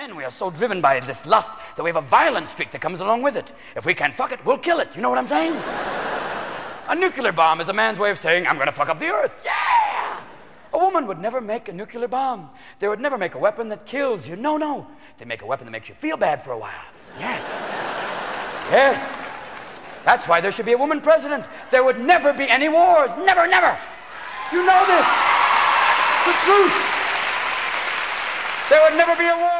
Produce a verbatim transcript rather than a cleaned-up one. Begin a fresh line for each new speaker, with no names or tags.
men, we are so driven by this lust that we have a violent streak that comes along with it. If we can't fuck it, we'll kill it. You know what I'm saying? A nuclear bomb is a man's way of saying, I'm going to fuck up the earth. Yeah! A woman would never make a nuclear bomb. They would never make a weapon that kills you. No, no. They make a weapon that makes you feel bad for a while. Yes. Yes. That's why there should be a woman president. There would never be any wars. Never, never. You know this. It's the truth. There would never be a war.